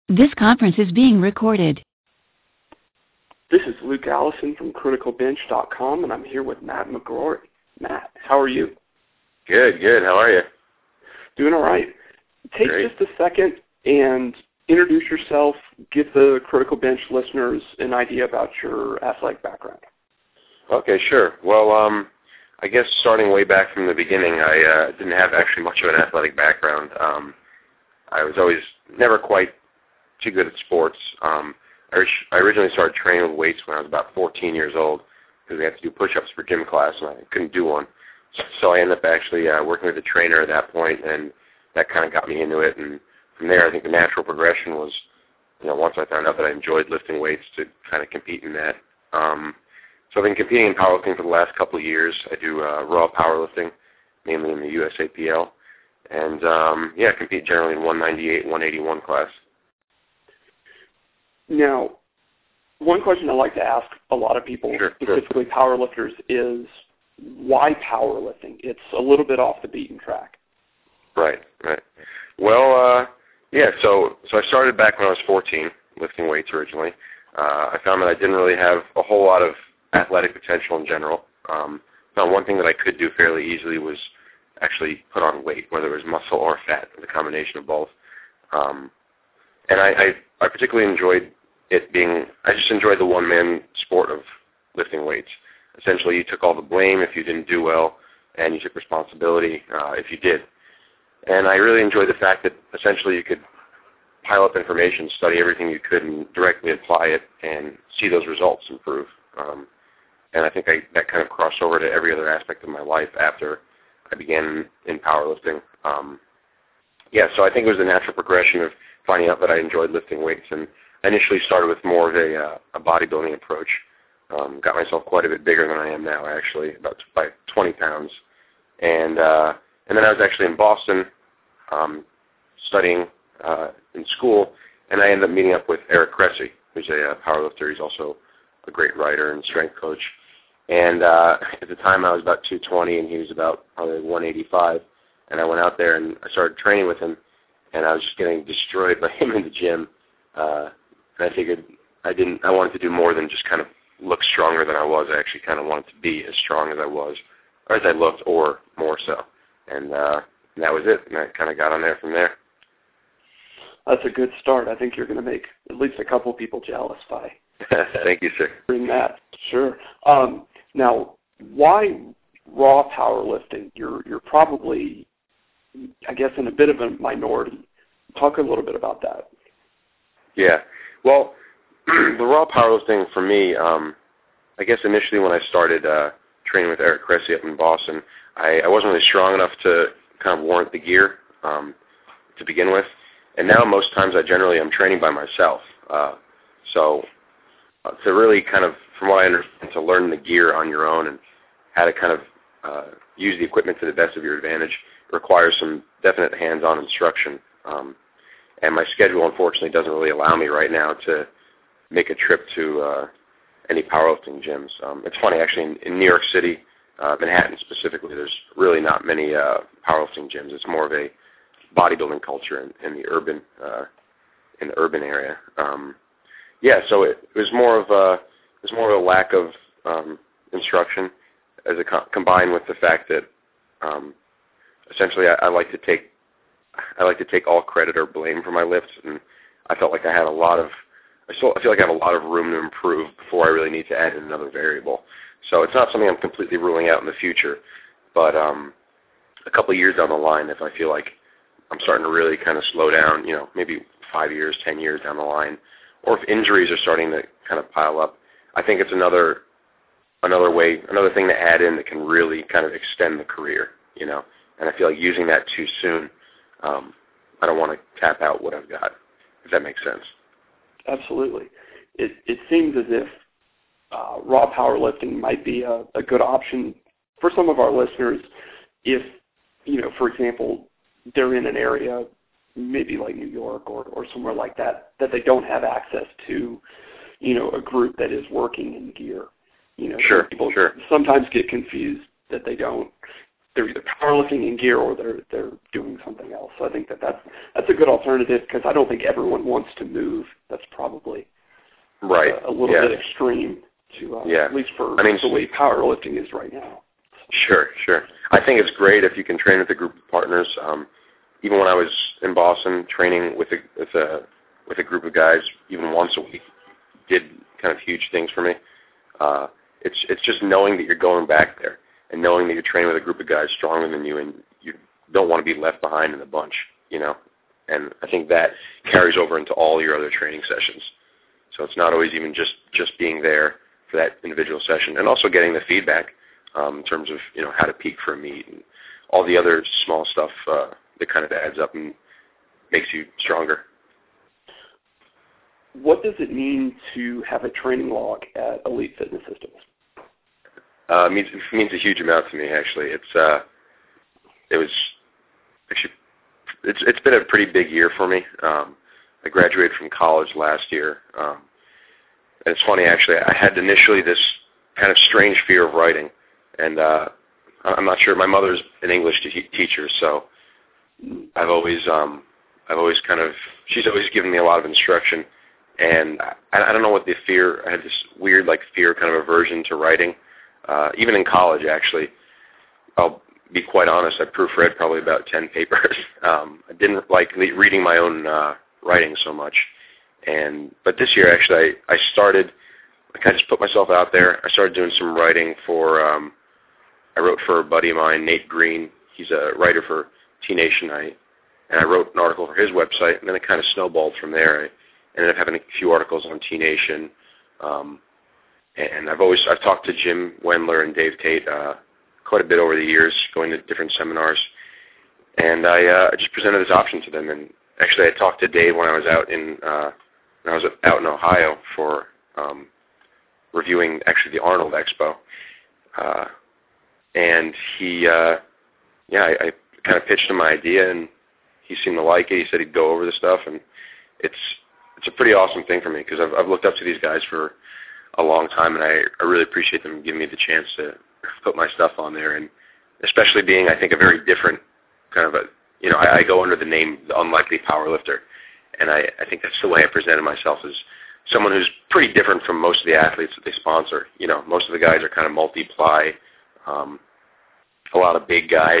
This conference is being recorded. This is Luke Allison from CriticalBench.com, and I'm here with Matt McGrory. Matt, how are you? Good. How are you? Doing all right. Take Great. just a second and introduce yourself. Give the Critical Bench listeners an idea about your athletic background. Okay, sure. Well, I guess starting way back from the beginning, I didn't have actually much of an athletic background. I was always never quite too good at sports. I originally started training with weights when I was about 14 years old because we had to do push-ups for gym class, and I couldn't do one. So I ended up actually working with a trainer at that point, and that kind of got me into it. And from there, I think the natural progression was, once I found out that I enjoyed lifting weights, to kind of compete in that. So I've been competing in powerlifting for the last couple of years. I do raw powerlifting, mainly in the USAPL. And, I compete generally in 198, 181 class. Now, one question I like to ask a lot of people, specifically powerlifters, is why powerlifting? It's a little bit off the beaten track. Right. Well, so I started back when I was 14, lifting weights originally. I found that I didn't really have a whole lot of athletic potential in general. Found one thing that I could do fairly easily was actually put on weight, whether it was muscle or fat, the combination of both. And I particularly enjoyed I just enjoyed the one-man sport of lifting weights. Essentially, you took all the blame if you didn't do well, and you took responsibility if you did. And I really enjoyed the fact that essentially you could pile up information, study everything you could, and directly apply it and see those results improve. And I think that kind of crossed over to every other aspect of my life after I began in powerlifting. So I think it was a natural progression of finding out that I enjoyed lifting weights, and I initially started with more of a bodybuilding approach. Got myself quite a bit bigger than I am now, actually, by 20 pounds. And then I was actually in Boston studying in school, and I ended up meeting up with Eric Cressy, who's a powerlifter. He's also a great writer and strength coach. And at the time, I was about 220, and he was about probably 185. And I went out there, and I started training with him, and I was just getting destroyed by him in the gym. And I figured I wanted to do more than just kind of look stronger than I was. I actually kind of wanted to be as strong as I was, or as I looked, or more so. And that was it. And I kind of got on there from there. That's a good start. I think you're going to make at least a couple people jealous by Thank you, sir. doing that. Sure. Now, why raw powerlifting? You're probably, I guess, in a bit of a minority. Talk a little bit about that. Yeah. Well, the raw powerlifting for me, I guess initially when I started training with Eric Cressy up in Boston, I wasn't really strong enough to kind of warrant the gear to begin with. And now most times I'm training by myself. So to really kind of, from what I understand, to learn the gear on your own and how to kind of use the equipment to the best of your advantage requires some definite hands-on instruction. And my schedule, unfortunately, doesn't really allow me right now to make a trip to any powerlifting gyms. It's funny, actually, in New York City, Manhattan specifically, there's really not many powerlifting gyms. It's more of a bodybuilding culture in the urban area. So it was more of a lack of instruction, as combined with the fact that essentially I like to take all credit or blame for my lifts, and I felt like I feel like I have a lot of room to improve before I really need to add in another variable. So it's not something I'm completely ruling out in the future, but a couple of years down the line, if I feel like I'm starting to really kind of slow down, maybe 5 years, 10 years down the line, or if injuries are starting to kind of pile up, I think it's another thing to add in that can really kind of extend the career, And I feel like using that too soon, I don't want to tap out what I've got, if that makes sense. Absolutely. It seems as if raw powerlifting might be a good option for some of our listeners if, for example, they're in an area, maybe like New York or somewhere like that they don't have access to, a group that is working in gear. Sure, people sure. sometimes get confused that they don't they're either powerlifting in gear or they're doing something else. So I think that's a good alternative because I don't think everyone wants to move. That's probably right. A little bit extreme to at least for the way powerlifting is right now. Sure. I think it's great if you can train with a group of partners. Even when I was in Boston, training with a group of guys, even once a week, did kind of huge things for me. It's just knowing that you're going back there and knowing that you're training with a group of guys stronger than you, and you don't want to be left behind in the bunch, you know. And I think that carries over into all your other training sessions. So it's not always even just being there for that individual session, and also getting the feedback in terms of, you know, how to peak for a meet and all the other small stuff that kind of adds up and makes you stronger. What does it mean to have a training log at Elite Fitness Systems? It means a huge amount to me, actually. It's been a pretty big year for me. I graduated from college last year. And it's funny, actually, I had initially this kind of strange fear of writing. And I'm not sure. My mother's an English teacher, so I've always kind of, she's always given me a lot of instruction. And I don't know what the fear, I had this weird, like, fear kind of aversion to writing. Even in college, actually, I'll be quite honest, I proofread probably about 10 papers. I didn't like reading my own writing so much. But this year, actually, I started, like, I just put myself out there. I started doing some writing for, I wrote for a buddy of mine, Nate Green. He's a writer for T-Nation. And I wrote an article for his website, and then it kind of snowballed from there. I ended up having a few articles on T-Nation. And I've talked to Jim Wendler and Dave Tate quite a bit over the years, going to different seminars. And I just presented this option to them. And actually, I talked to Dave when I was out in Ohio for reviewing actually the Arnold Expo. And I kind of pitched him my idea, and he seemed to like it. He said he'd go over the stuff, and it's a pretty awesome thing for me because I've looked up to these guys for a long time, and I really appreciate them giving me the chance to put my stuff on there, and especially being, I think, a very different kind of I go under the name The Unlikely Powerlifter, and I think that's the way I presented myself as someone who's pretty different from most of the athletes that they sponsor. You know, most of the guys are kind of multi-ply, a lot of big guys,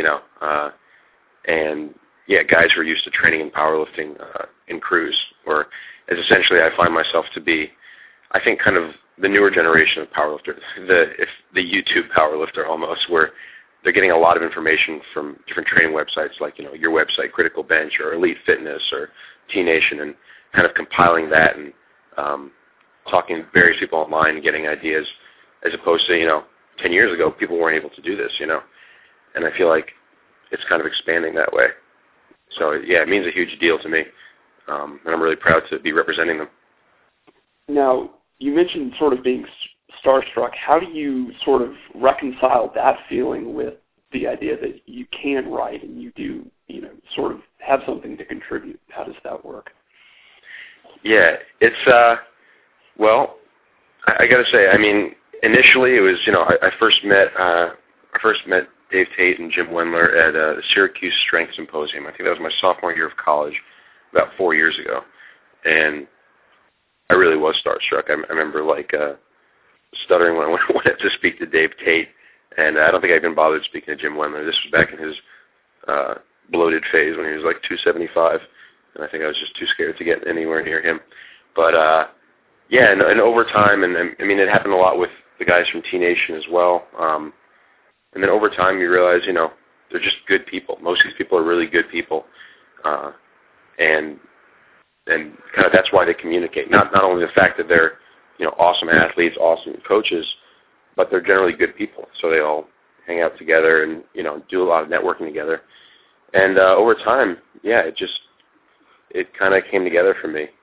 and guys who are used to training in powerlifting in crews, or as essentially I find myself to be, I think, kind of the newer generation of powerlifters, the YouTube powerlifter almost, where they're getting a lot of information from different training websites like, your website, Critical Bench, or Elite Fitness, or T-Nation, and kind of compiling that and talking to various people online and getting ideas, as opposed to, 10 years ago, people weren't able to do this, and I feel like it's kind of expanding that way. So, it means a huge deal to me, and I'm really proud to be representing them. Now, you mentioned sort of being starstruck. How do you sort of reconcile that feeling with the idea that you can write and you do, sort of have something to contribute? How does that work? Yeah, it's, well, I got to say, I mean, initially it was, I first met Dave Tate and Jim Wendler at the Syracuse Strength Symposium. I think that was my sophomore year of college, about 4 years ago, and I really was starstruck. I remember stuttering when I went to speak to Dave Tate, and I don't think I even bothered speaking to Jim Wendler. This was back in his bloated phase when he was like 275, and I think I was just too scared to get anywhere near him. But and over time, and I mean, it happened a lot with the guys from T-Nation as well. And then over time, you realize, they're just good people. Most of these people are really good people, and kind of that's why they communicate. Not only the fact that they're, awesome athletes, awesome coaches, but they're generally good people. So they all hang out together and, do a lot of networking together. And over time, it kind of came together for me.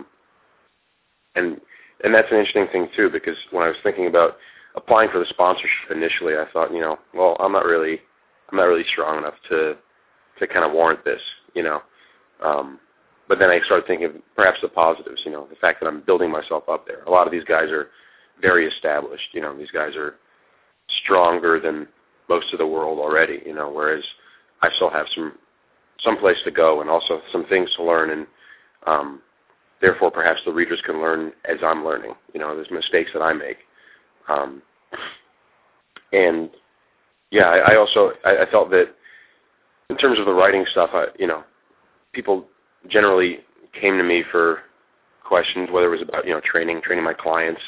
And that's an interesting thing too, because when I was thinking about applying for the sponsorship initially, I thought, well, I'm not really strong enough to kind of warrant this, But then I started thinking of perhaps the positives, the fact that I'm building myself up there. A lot of these guys are very established, these guys are stronger than most of the world already, whereas I still have some place to go and also some things to learn, and therefore perhaps the readers can learn as I'm learning. There's mistakes that I make. And yeah, I felt that in terms of the writing stuff, people generally came to me for questions, whether it was about, training my clients,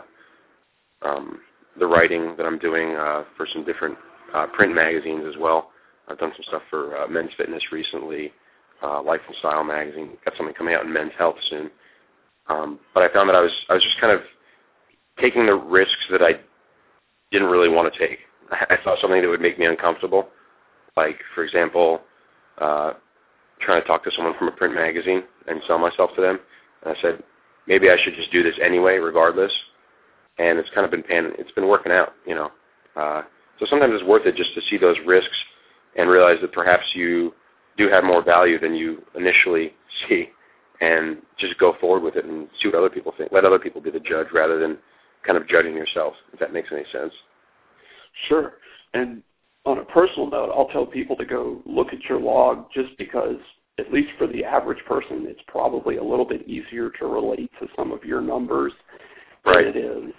the writing that I'm doing for some different print magazines as well. I've done some stuff for Men's Fitness recently, Life and Style magazine. Got something coming out in Men's Health soon. But I found that I was just kind of taking the risks that I didn't really want to take. I thought something that would make me uncomfortable, like, for example, trying to talk to someone from a print magazine and sell myself to them. And I said, maybe I should just do this anyway, regardless. And it's kind of been working out, So sometimes it's worth it just to see those risks and realize that perhaps you do have more value than you initially see, and just go forward with it and see what other people think. Let other people be the judge rather than kind of judging yourself, if that makes any sense. Sure. And on a personal note, I'll tell people to go look at your log just because, at least for the average person, it's probably a little bit easier to relate to some of your numbers than it is,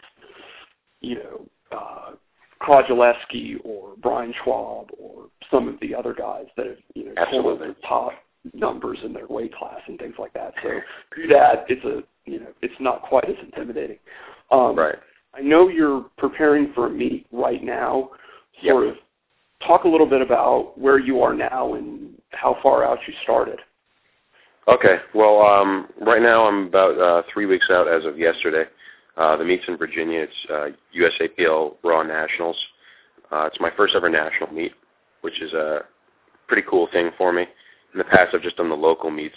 Claude Gillespie or Brian Schwab or some of the other guys that have told their top numbers in their weight class and things like that. So do that. It's not quite as intimidating. Right. I know you're preparing for a meet right now. Sort of talk a little bit about where you are now and how far out you started. Okay. Well, right now I'm about 3 weeks out as of yesterday. The meet's in Virginia. It's USAPL Raw Nationals. It's my first ever national meet, which is a pretty cool thing for me. In the past, I've just done the local meets,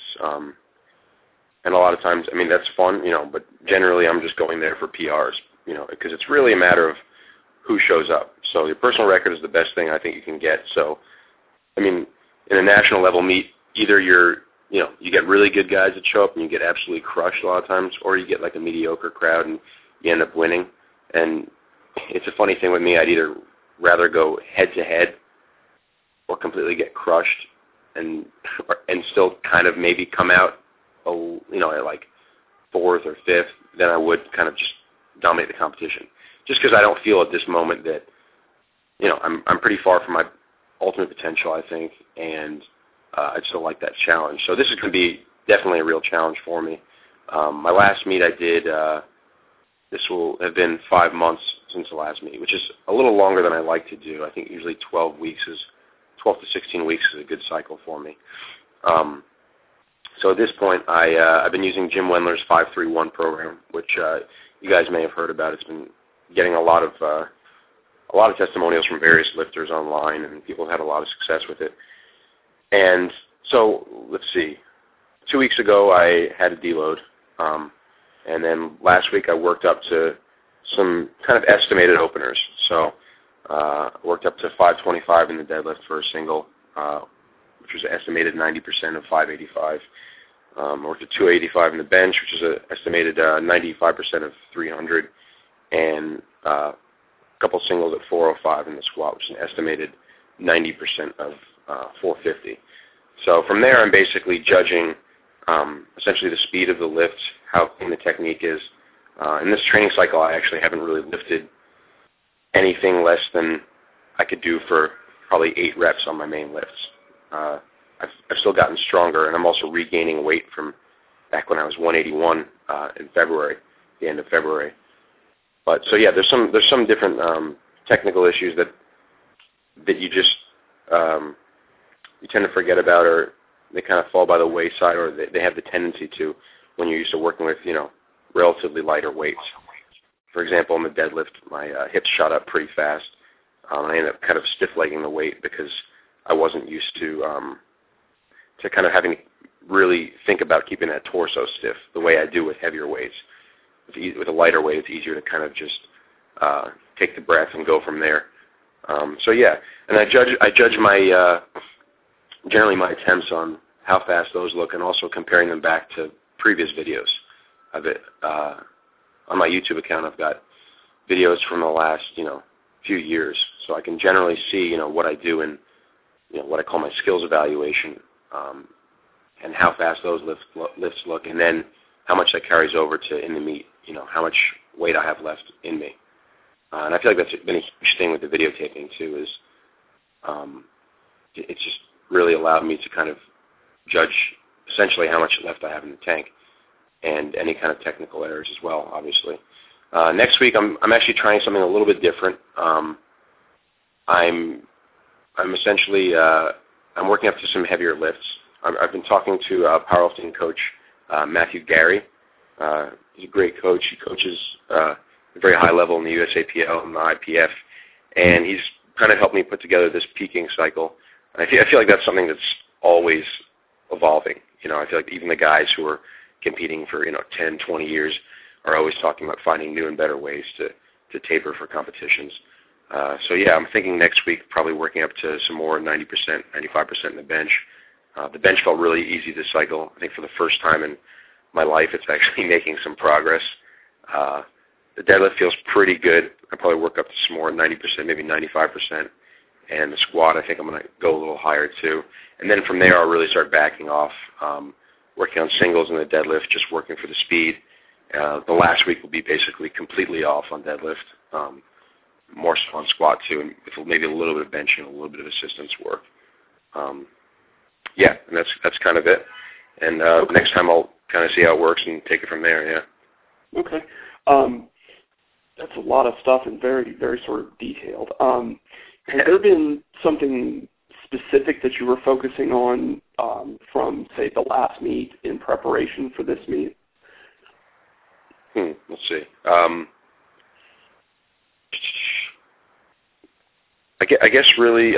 and a lot of times, that's fun, but generally I'm just going there for PRs, because it's really a matter of who shows up. So your personal record is the best thing I think you can get. So, in a national level meet, either you get really good guys that show up and you get absolutely crushed a lot of times, or you get like a mediocre crowd and you end up winning. And it's a funny thing with me. I'd either rather go head-to-head or completely get crushed and still kind of maybe come out, at like fourth or fifth than I would kind of just dominate the competition. Just because I don't feel at this moment that, I'm pretty far from my ultimate potential, I think, and I'd still like that challenge. So this is going to be definitely a real challenge for me. My last meet I did, this will have been 5 months since the last meet, which is a little longer than I like to do. I think usually 12 to 16 weeks is a good cycle for me. So at this point, I've been using Jim Wendler's 531 program, which you guys may have heard about. It's been getting a lot of testimonials from various lifters online, and people have had a lot of success with it. And so, let's see. 2 weeks ago, I had a deload, and then last week I worked up to some kind of estimated openers. So I worked up to 525 in the deadlift for a single, which was an estimated 90% of 585. I worked at 285 in the bench, which is an estimated 95% of 300, and a couple singles at 405 in the squat, which is an estimated 90% of 450. So from there, I'm basically judging essentially the speed of the lift, how clean the technique is. In this training cycle, I actually haven't really lifted anything less than I could do for probably 8 reps on my main lifts. I've still gotten stronger, and I'm also regaining weight from back when I was 181 in February, the end of February. But so yeah, there's some different technical issues that you just you tend to forget about, or they kind of fall by the wayside, or they have the tendency to when you're used to working with relatively lighter weights. For example, in the deadlift, my hips shot up pretty fast. I ended up kind of stiff-legging the weight because I wasn't used to kind of having to really think about keeping that torso stiff the way I do with heavier weights. With a lighter weight, it's easier to kind of just take the breath and go from there. So yeah, and I judge my generally my attempts on how fast those look, and also comparing them back to previous videos of it. On my YouTube account, I've got videos from the last few years, so I can generally see, what I do in, what I call my skills evaluation, and how fast those lifts look, and then how much that carries over to in the meet, how much weight I have left in me. And I feel like that's been a huge thing with the videotaping, too, is it's just really allowed me to kind of judge essentially how much left I have in the tank and any kind of technical errors as well, obviously. Next week, I'm actually trying something a little bit different. I'm essentially I'm working up to some heavier lifts. I've been talking to powerlifting coach Matthew Gary. He's a great coach. He coaches at a very high level in the USAPL and the IPF, and he's kind of helped me put together this peaking cycle. And I feel like that's something that's always evolving. I feel like even the guys who are competing for 10, 20 years are always talking about finding new and better ways to taper for competitions. So yeah, I'm thinking next week probably working up to some more 90%, 95% in the bench. The bench felt really easy this cycle. I think for the first time in my life, it's actually making some progress. The deadlift feels pretty good. I probably work up to some more 90%, maybe 95%. And the squat, I think I'm going to go a little higher too. And then from there, I'll really start backing off, working on singles and the deadlift, just working for the speed. The last week will be basically completely off on deadlift, more so on squat too, and with maybe a little bit of benching, a little bit of assistance work. Yeah, and that's kind of it. And next time I'll kind of see how it works and take it from there, yeah. Okay. That's a lot of stuff and very, very sort of detailed. Has there been something specific that you were focusing on from, say, the last meet in preparation for this meet? Let's see. I guess really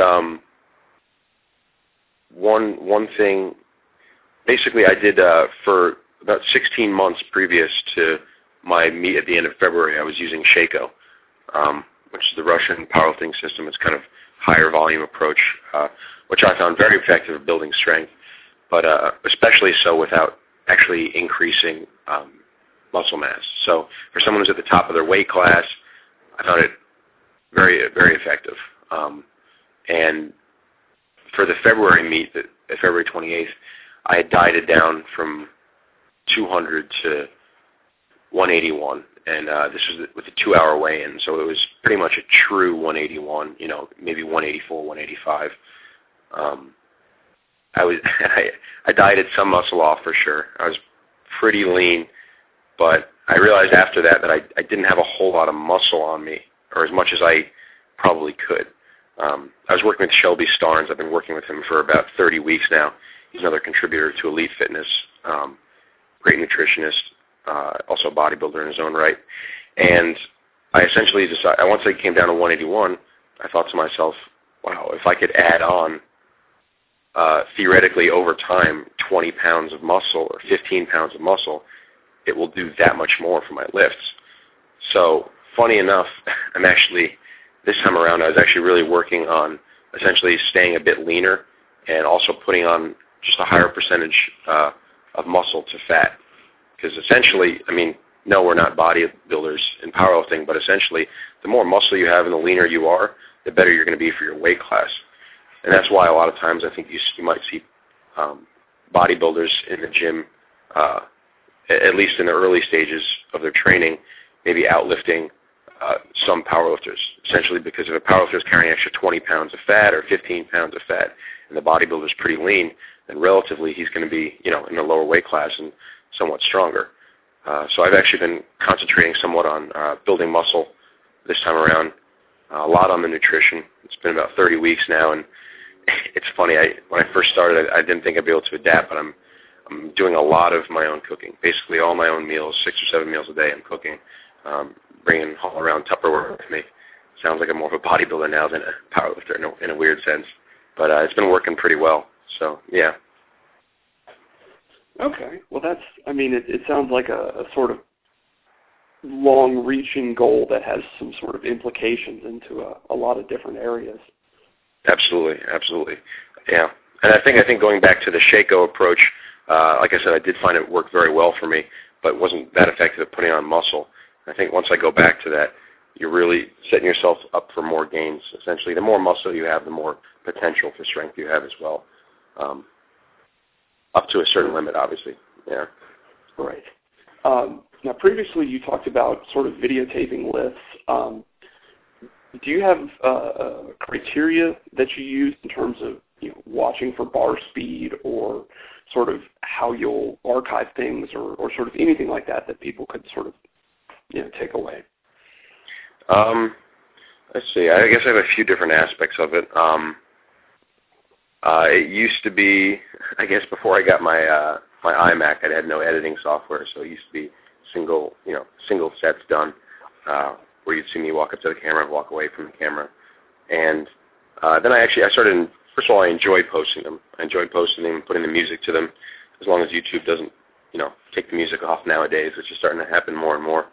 one thing, basically I did for about 16 months previous to my meet at the end of February, I was using Sheiko, which is the Russian powerlifting system. It's kind of higher volume approach, which I found very effective at building strength, but especially so without actually increasing muscle mass. So for someone who's at the top of their weight class, I found it very, very effective. And for the February meet, February 28th, I had dieted down from 200 to 181, and this was with a 2-hour weigh-in, so it was pretty much a true 181, maybe 184, 185. I dieted some muscle off for sure. I was pretty lean, but I realized after that I didn't have a whole lot of muscle on me, or as much as I probably could. I was working with Shelby Starnes. I've been working with him for about 30 weeks now. He's another contributor to Elite Fitness, great nutritionist, also a bodybuilder in his own right. And I essentially decided, once I came down to 181, I thought to myself, wow, if I could add on, theoretically over time, 20 pounds of muscle or 15 pounds of muscle, it will do that much more for my lifts. So funny enough, this time around, I was actually really working on essentially staying a bit leaner and also putting on just a higher percentage of muscle to fat. Because essentially, no, we're not bodybuilders in powerlifting, but essentially, the more muscle you have and the leaner you are, the better you're going to be for your weight class. And that's why a lot of times I think you might see bodybuilders in the gym, at least in the early stages of their training, maybe outlifting some powerlifters, essentially because if a powerlifter is carrying extra 20 pounds of fat or 15 pounds of fat and the bodybuilder is pretty lean, then relatively he's going to be in the lower weight class and somewhat stronger. So I've actually been concentrating somewhat on building muscle this time around, a lot on the nutrition. It's been about 30 weeks now, and it's funny. When I first started, I didn't think I'd be able to adapt, but I'm doing a lot of my own cooking, basically all my own meals, 6 or 7 meals a day I'm cooking, bringing all around Tupperware with me. Sounds like I'm more of a bodybuilder now than a powerlifter in a weird sense, but it's been working pretty well. So yeah. Okay. Well, it sounds like a sort of long-reaching goal that has some sort of implications into a lot of different areas. Absolutely. Yeah. And I think going back to the Sheiko approach, like I said, I did find it worked very well for me, but wasn't that effective at putting on muscle. I think once I go back to that, you're really setting yourself up for more gains. Essentially, the more muscle you have, the more potential for strength you have as well. Up to a certain limit, obviously. Yeah. Right. Now, previously you talked about sort of videotaping lifts. Do you have criteria that you use in terms of watching for bar speed or sort of how you'll archive things or sort of anything like that people could sort of take away? Let's see. I guess I have a few different aspects of it. It used to be, I guess, before I got my iMac, I had no editing software, so it used to be single sets done, where you'd see me walk up to the camera and walk away from the camera. And then I started. First of all, I enjoyed posting them. I enjoyed posting them and putting the music to them, as long as YouTube doesn't, take the music off nowadays, which is starting to happen more and more.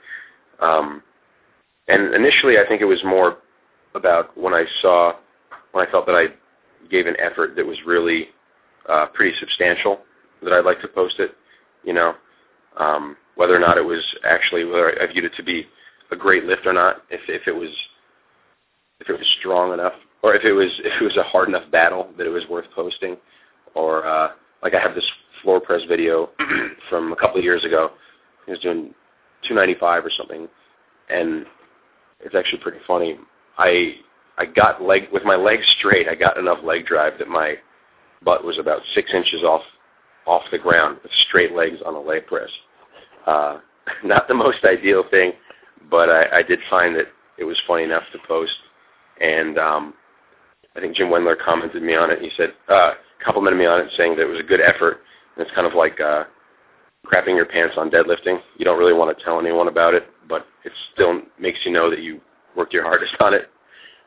And initially, I think it was more about when I felt that I gave an effort that was really pretty substantial, that I'd like to post it, whether or not it was actually, whether I viewed it to be a great lift or not, if it was strong enough, or if it was a hard enough battle that it was worth posting, or like I have this floor press video from a couple of years ago. I was doing 295 or something, and it's actually pretty funny. I got with my legs straight, I got enough leg drive that my butt was about 6 inches off the ground with straight legs on a leg press. Not the most ideal thing, but I did find that it was funny enough to post. And I think Jim Wendler commented me on it. He said, complimented me on it, saying that it was a good effort. And it's kind of like crapping your pants on deadlifting. You don't really want to tell anyone about it, but it still makes you know that you worked your hardest on it.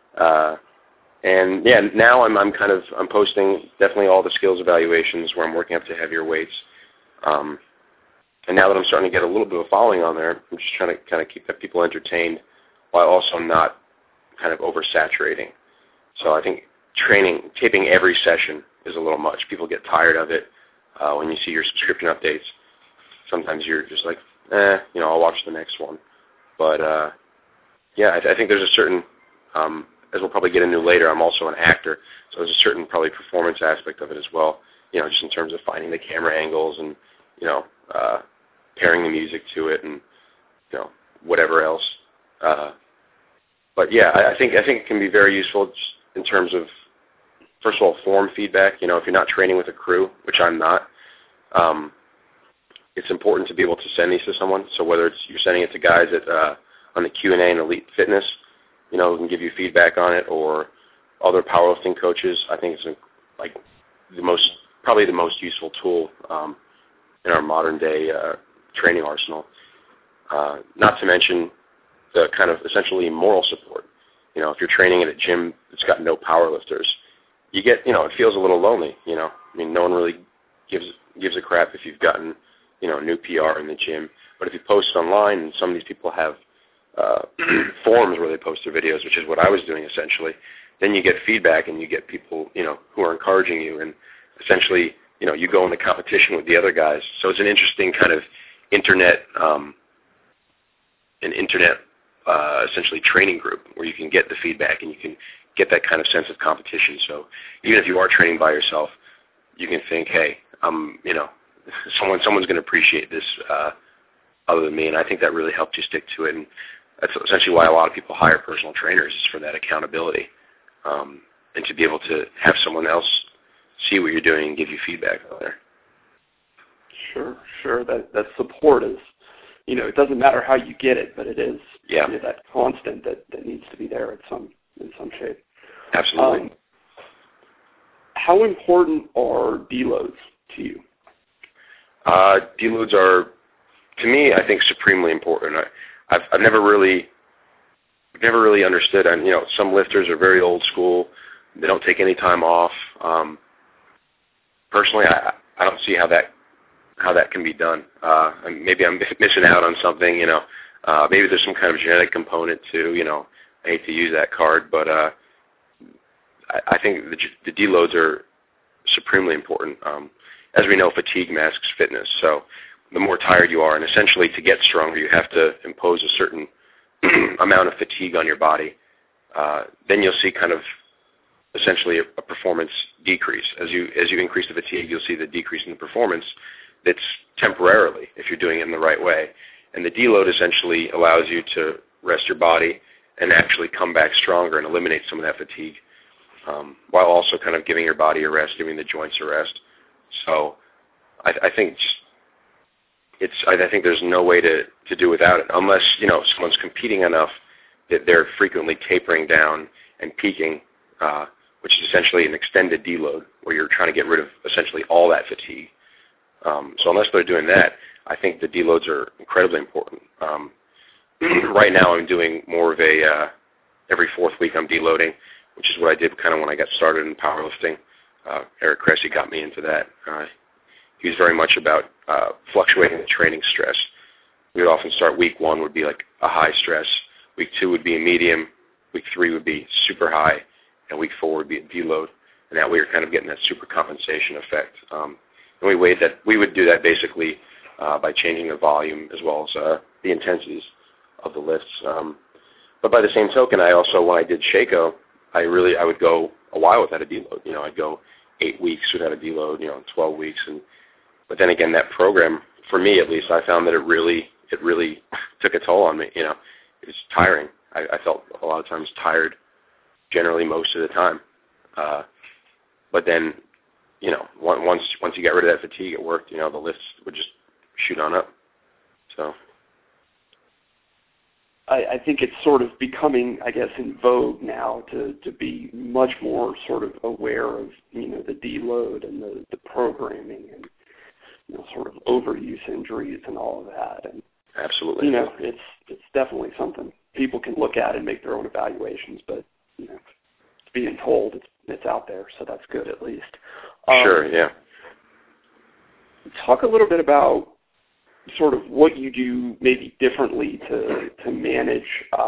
And yeah, now I'm posting definitely all the skills evaluations where I'm working up to heavier weights. And now that I'm starting to get a little bit of a following on there, I'm just trying to kind of keep the people entertained while also not kind of oversaturating. So I think taping every session is a little much. People get tired of it when you see your subscription updates. Sometimes you're just like, I'll watch the next one. But yeah, I think there's a certain, as we'll probably get into later, I'm also an actor, so there's a certain probably performance aspect of it as well, just in terms of finding the camera angles and, pairing the music to it and, whatever else. But yeah, I think it can be very useful just in terms of, first of all, form feedback. If you're not training with a crew, which I'm not, it's important to be able to send these to someone. So whether you're sending it to guys on the Q&A and Elite Fitness, who can give you feedback on it, or other powerlifting coaches, I think it's like probably the most useful tool in our modern day training arsenal. Not to mention the kind of essentially moral support. If you're training at a gym that's got no powerlifters, you get, it feels a little lonely. No one really gives a crap if you've gotten, new PR in the gym. But if you post online, and some of these people have forums where they post their videos, which is what I was doing essentially, then you get feedback and you get people, who are encouraging you, and essentially, you go into competition with the other guys. So it's an interesting kind of internet essentially training group where you can get the feedback and you can get that kind of sense of competition. So even if you are training by yourself, you can think, hey, someone's going to appreciate this other than me, and I think that really helped you stick to it. And that's essentially why a lot of people hire personal trainers, is for that accountability, and to be able to have someone else see what you're doing and give you feedback on there. Sure. That support is, it doesn't matter how you get it, but it is that constant that needs to be there in some shape. Absolutely. How important are deloads to you? Deloads are, to me, I think, supremely important. I've never really understood. And some lifters are very old school. They don't take any time off. Personally, I don't see how that can be done. And maybe I'm missing out on something. Maybe there's some kind of genetic component too. I hate to use that card, but I think the deloads are supremely important. As we know, fatigue masks fitness. So the more tired you are, and essentially to get stronger, you have to impose a certain amount of fatigue on your body, then you'll see kind of essentially a performance decrease. As you increase the fatigue, you'll see the decrease in the performance that's temporarily if you're doing it in the right way. And the deload essentially allows you to rest your body and actually come back stronger and eliminate some of that fatigue, while also kind of giving your body a rest, giving the joints a rest. So I think I think there's no way to do without it, unless someone's competing enough that they're frequently tapering down and peaking, which is essentially an extended deload, where you're trying to get rid of essentially all that fatigue. So unless they're doing that, I think the deloads are incredibly important. Right now I'm doing more of a every fourth week I'm deloading, which is what I did kind of when I got started in powerlifting. Eric Cressy got me into that. He was very much about fluctuating the training stress. We would often start week 1 would be like a high stress, week 2 would be a medium, week 3 would be super high, and week 4 would be a deload. And that way you're kind of getting that super compensation effect. And we would do that basically by changing the volume as well as the intensities of the lifts. But by the same token, I also, when I did Shaco, I would go a while without a deload. I'd go 8 weeks without a deload, 12 weeks. But then again, that program, for me at least, I found that it really took a toll on me. It was tiring. I felt a lot of times tired, generally most of the time. But then, once you got rid of that fatigue, it worked. The lifts would just shoot on up. So I think it's sort of becoming, I guess, in vogue now to be much more sort of aware of, the deload and the programming and, sort of overuse injuries and all of that. And, absolutely. It's definitely something people can look at and make their own evaluations, but, being told it's out there, so that's good at least. Sure, yeah. Talk a little bit about sort of what you do maybe differently to manage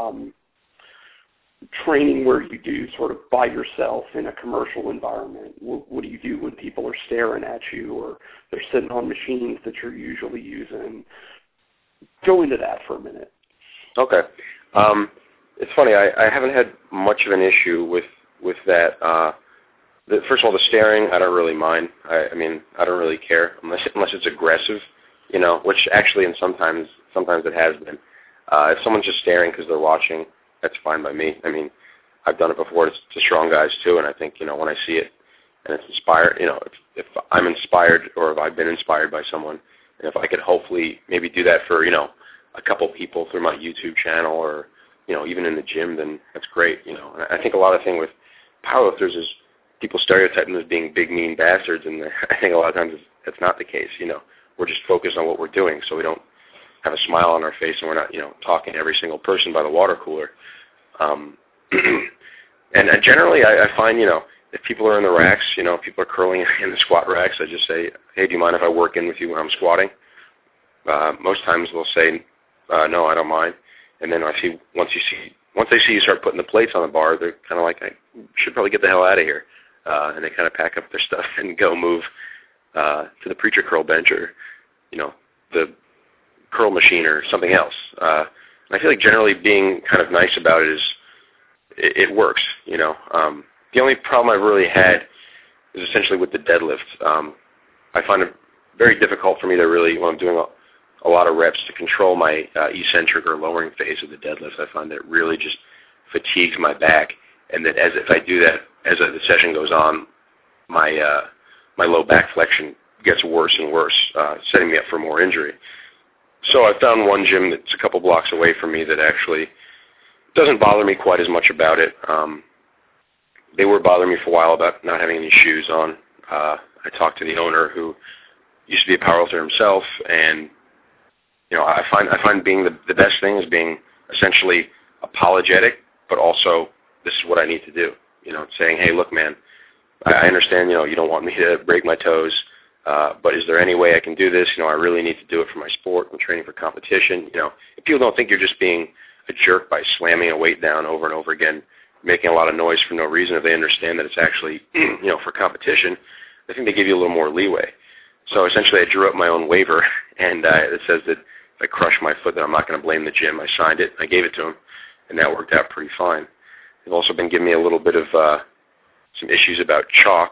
training where you do sort of by yourself in a commercial environment. What do you do when people are staring at you or they're sitting on machines that you're usually using? Go into that for a minute. Okay. It's funny, I haven't had much of an issue with that. First of all, the staring, I don't really mind. I mean, I don't really care unless it's aggressive, which actually, and sometimes it has been. If someone's just staring because they're watching, that's fine by me. I mean, I've done it before to strong guys too, and I think, when I see it and it's inspired, if I'm inspired or if I've been inspired by someone, and if I could hopefully maybe do that for, a couple people through my YouTube channel or, even in the gym, then that's great, And I think a lot of the thing with powerlifters is people stereotype them as being big, mean bastards, and I think a lot of times that's not the case, We're just focused on what we're doing, so we don't have a smile on our face and we're not, talking to every single person by the water cooler. And generally I find, if people are in the racks, people are curling in the squat racks, I just say, hey, do you mind if I work in with you when I'm squatting? Most times they'll say, no, I don't mind. And then once they see you start putting the plates on the bar, they're kind of like, I should probably get the hell out of here. And they kind of pack up their stuff and go move to the preacher curl bench or, the curl machine or something else. And I feel like generally being kind of nice about it it works, The only problem I've really had is essentially with the deadlift. I find it very difficult for me to really, when I'm doing a lot of reps, to control my eccentric or lowering phase of the deadlift. I find that it really just fatigues my back, and that if I do that as the session goes on, my low back flexion gets worse and worse, setting me up for more injury. So I found one gym that's a couple blocks away from me that actually doesn't bother me quite as much about it. They were bothering me for a while about not having any shoes on. I talked to the owner, who used to be a powerlifter himself, and I find being the best thing is being essentially apologetic, but also this is what I need to do. Saying, hey, look, man, I understand, you don't want me to break my toes, but is there any way I can do this? I really need to do it for my sport. I'm training for competition. If people don't think you're just being a jerk by slamming a weight down over and over again, making a lot of noise for no reason, if they understand that it's actually, for competition, I think they give you a little more leeway. So essentially I drew up my own waiver, and it says that I crush my foot, then I'm not going to blame the gym. I signed it. I gave it to them, and that worked out pretty fine. They've also been giving me a little bit of some issues about chalk.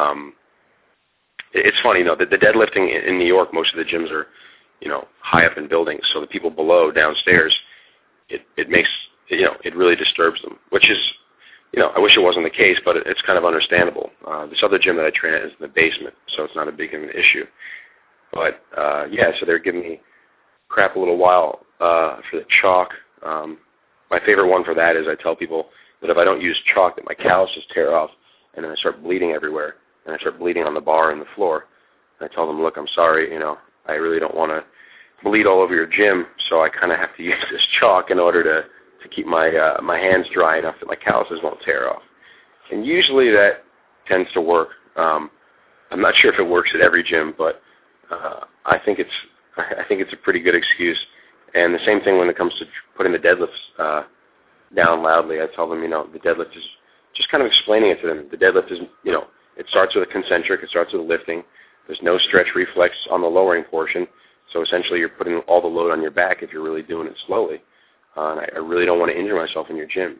It's funny, the deadlifting in New York, most of the gyms are, high up in buildings, so the people below, downstairs, it makes, it really disturbs them, which is, I wish it wasn't the case, but it's kind of understandable. This other gym that I train at is in the basement, so it's not a big of an issue. But, so they're giving me crap a little while for the chalk. My favorite one for that is I tell people that if I don't use chalk, that my calluses tear off, and then I start bleeding everywhere, and I start bleeding on the bar and the floor. And I tell them, look, I'm sorry, I really don't want to bleed all over your gym, so I kind of have to use this chalk in order to keep my hands dry enough that my calluses won't tear off. And usually that tends to work. I'm not sure if it works at every gym, but I think it's a pretty good excuse. And the same thing when it comes to putting the deadlifts down loudly. I tell them, the deadlift is just kind of explaining it to them. The deadlift is, it starts with a concentric. It starts with a lifting. There's no stretch reflex on the lowering portion. So essentially you're putting all the load on your back if you're really doing it slowly. And I really don't want to injure myself in your gym,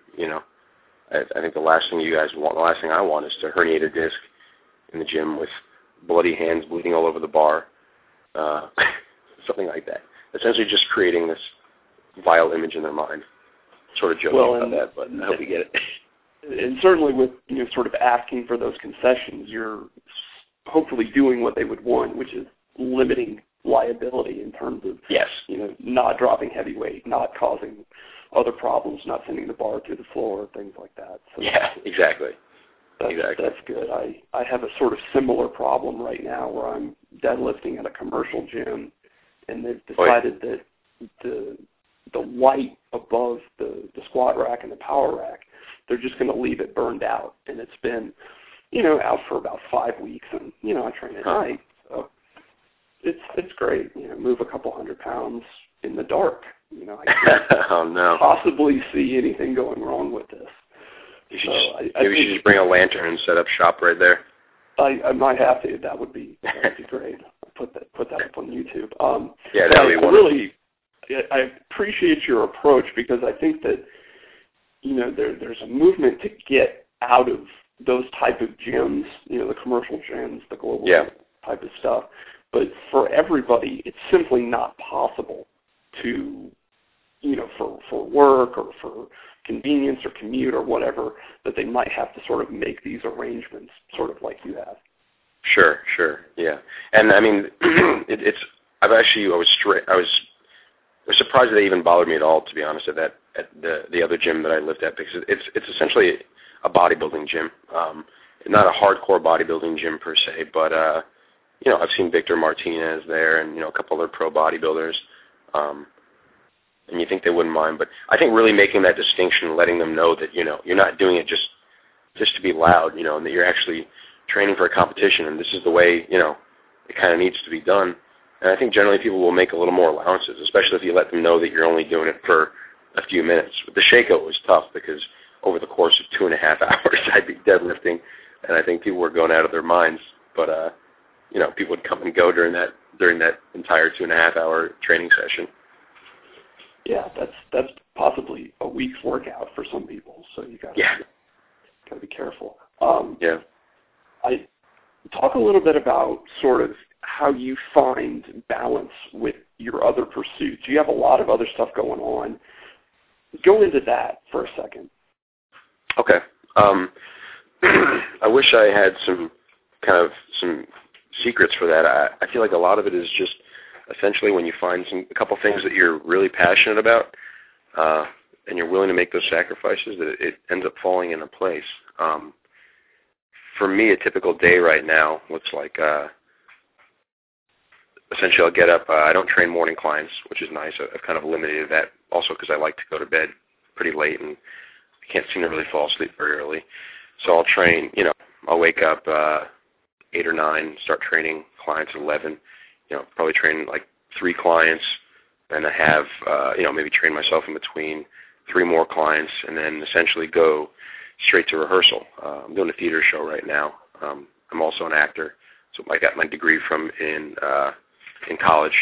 I think the last thing I want is to herniate a disc in the gym with bloody hands bleeding all over the bar, something like that. Essentially just creating this vile image in their mind. Sort of joking about that, but I hope you get it. And certainly with, sort of asking for those concessions, you're hopefully doing what they would want, which is limiting liability in terms of, not dropping heavy weight, not causing other problems, not sending the bar to the floor, things like that. So yeah, exactly. That's good. I have a sort of similar problem right now where I'm deadlifting at a commercial gym, and they've decided that the white above the squat rack and the power rack, they're just going to leave it burned out. And it's been, out for about 5 weeks, and, I train at night. So it's great. Move a couple 100 pounds in the dark. I can't possibly see anything going wrong with this. Maybe you should just bring a lantern and set up shop right there. I might have to. That would be great. I'll put that up on YouTube. That would be wonderful. I appreciate your approach because I think that there's a movement to get out of those type of gyms, the commercial gyms, the global type of stuff. But for everybody, it's simply not possible to, for work or for convenience or commute or whatever, that they might have to sort of make these arrangements, sort of like you have. Sure, yeah. And I mean, I was surprised that they even bothered me at all, to be honest, at the other gym that I lived at, because it's essentially a bodybuilding gym. Not a hardcore bodybuilding gym per se, but I've seen Victor Martinez there and a couple other pro bodybuilders. And you think they wouldn't mind, but I think really making that distinction, letting them know that you're not doing it just to be loud, and that you're actually training for a competition, and this is the way it kind of needs to be done. And I think generally people will make a little more allowances, especially if you let them know that you're only doing it for a few minutes. With the Shakeout, it was tough because over the course of 2.5 hours, I'd be deadlifting, and I think people were going out of their minds. But people would come and go during that entire 2.5-hour training session. Yeah, that's possibly a week's workout for some people. So you got to be careful. I talk a little bit about sort of how you find balance with your other pursuits. You have a lot of other stuff going on. Go into that for a second. Okay. I wish I had some secrets for that. I feel like a lot of it is just essentially when you find a couple things that you're really passionate about, and you're willing to make those sacrifices, that it ends up falling into place. For me, a typical day right now looks like essentially I'll get up. I don't train morning clients, which is nice. I've kind of eliminated that also because I like to go to bed pretty late and I can't seem to really fall asleep very early. So I'll train, I'll wake up 8 or 9, start training clients at 11, probably train like 3 clients, and I have, maybe train myself in between 3 more clients, and then essentially go straight to rehearsal. I'm doing a theater show right now. I'm also an actor, so I got my degree from in college,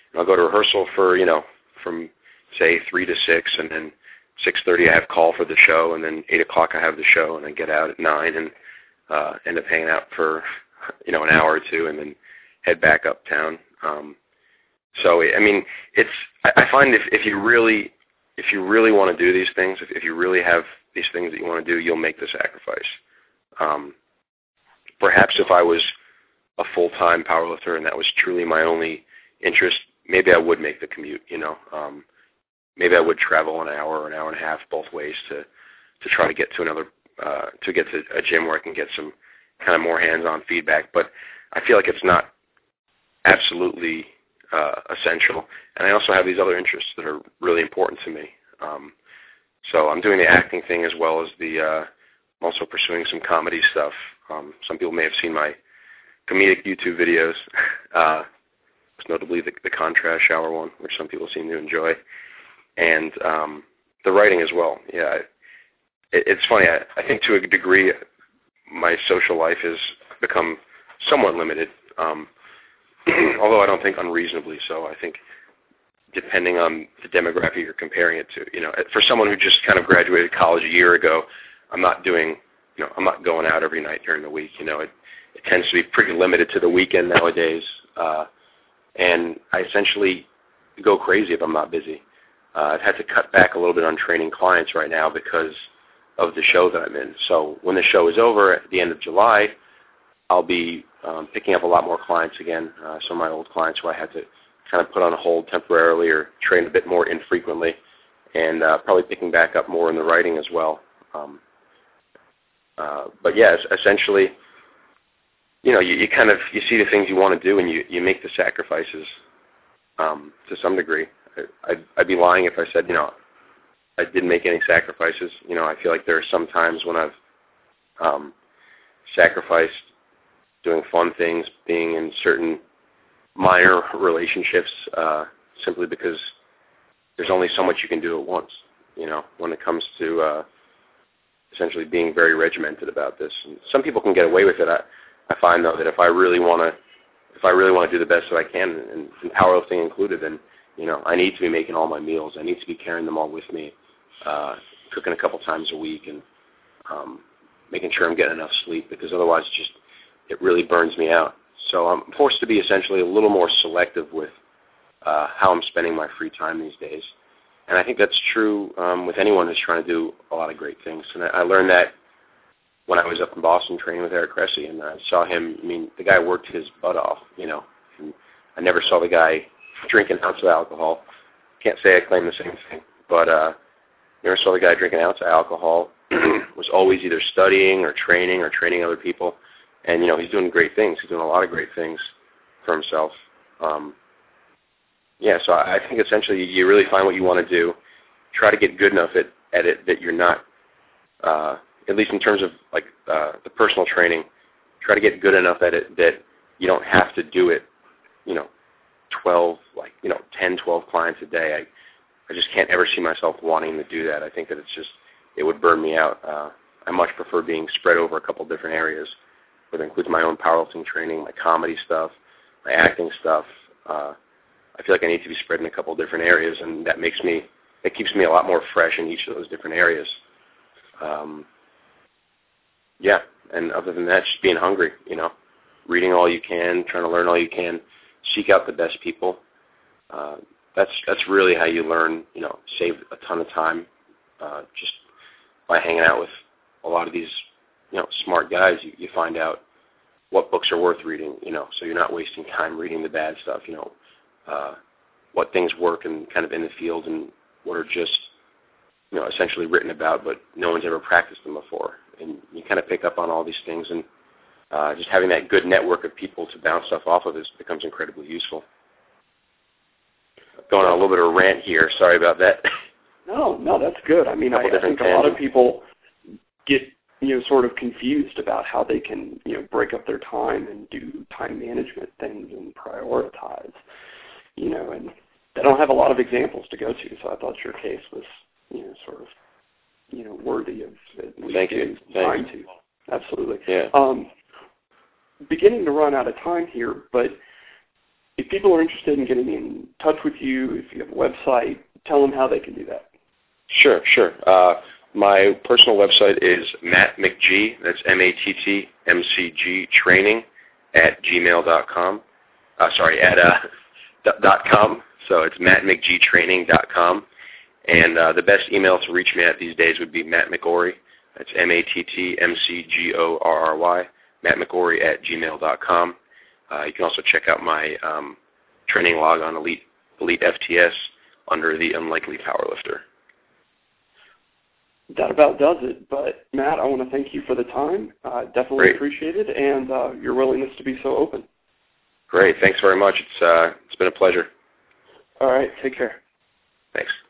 I'll go to rehearsal for, from, say, 3 to 6, and then 6:30 I have call for the show, and then 8 o'clock I have the show, and I get out at 9 and end up hanging out for, an hour or two, and then head back uptown. So, I mean, I find if you really want to do these things, if you really have these things that you want to do, you'll make the sacrifice. Perhaps if I was a full-time powerlifter and that was truly my only interest, maybe I would make the commute, maybe I would travel an hour or an hour and a half both ways to try to get to a gym where I can get some kind of more hands-on feedback. But I feel like it's not absolutely essential. And I also have these other interests that are really important to me. So I'm doing the acting thing as well as I'm also pursuing some comedy stuff. Some people may have seen my comedic YouTube videos, most notably the contrast shower one, which some people seem to enjoy, and the writing as well. Yeah, it's funny. I think to a degree my social life has become somewhat limited, although I don't think unreasonably so. I think depending on the demographic you're comparing it to, for someone who just kind of graduated college a year ago, I'm not going out every night during the week. It tends to be pretty limited to the weekend nowadays, and I essentially go crazy if I'm not busy. I've had to cut back a little bit on training clients right now because of the show that I'm in. So when the show is over at the end of July, I'll be picking up a lot more clients again, some of my old clients who I had to kind of put on hold temporarily or train a bit more infrequently, and probably picking back up more in the writing as well. But yeah, essentially, you see the things you want to do, and you make the sacrifices to some degree. I'd be lying if I said, I didn't make any sacrifices. I feel like there are some times when I've sacrificed doing fun things, being in certain minor relationships, simply because there's only so much you can do at once, when it comes to essentially being very regimented about this. And some people can get away with it. I find, though, that if I really want to do the best that I can, and powerlifting included, then I need to be making all my meals. I need to be carrying them all with me, cooking a couple times a week, and making sure I'm getting enough sleep, because otherwise it really burns me out. So I'm forced to be essentially a little more selective with how I'm spending my free time these days. And I think that's true with anyone who's trying to do a lot of great things. And I learned that when I was up in Boston training with Eric Cressy, and I saw him. I mean, the guy worked his butt off, And I never saw the guy drink an ounce of alcohol. Can't say I claim the same thing, but never saw the guy drink an ounce of alcohol. Was always either studying or training other people. And, he's doing great things. He's doing a lot of great things for himself. So I think essentially you really find what you want to do, try to get good enough at it that you're not, at least in terms of like the personal training, try to get good enough at it that you don't have to do it, 10, 12 clients a day. I just can't ever see myself wanting to do that. I think that it would burn me out. I much prefer being spread over a couple different areas, whether it includes my own powerlifting training, my comedy stuff, my acting stuff. I feel like I need to be spread in a couple different areas, and that keeps me a lot more fresh in each of those different areas. And other than that, just being hungry, reading all you can, trying to learn all you can, seek out the best people. That's really how you learn, save a ton of time, just by hanging out with a lot of these, smart guys. You find out what books are worth reading, so you're not wasting time reading the bad stuff, what things work and kind of in the field and what are just, essentially written about, but no one's ever practiced them before. And you kind of pick up on all these things, and just having that good network of people to bounce stuff off of becomes incredibly useful. Going on a little bit of a rant here. Sorry about that. No, that's good. I mean, I think a lot of people get, sort of confused about how they can, break up their time and do time management things and prioritize, and they don't have a lot of examples to go to. So I thought your case was, sort of, worthy of at least getting time to. Absolutely. Yeah. Beginning to run out of time here, but if people are interested in getting in touch with you, if you have a website, tell them how they can do that. Sure. My personal website is Matt McG, that's MATTMCG training @gmail.com. .com. So it's mattmcgtraining.com. And the best email to reach me at these days would be Matt McGorry. That's MATTMCGORRY, mattmcgorry@gmail.com. You can also check out my training log on Elite FTS under the Unlikely Powerlifter. That about does it. But, Matt, I want to thank you for the time. Definitely appreciate it, and your willingness to be so open. Great. Thanks very much. It's been a pleasure. All right. Take care. Thanks.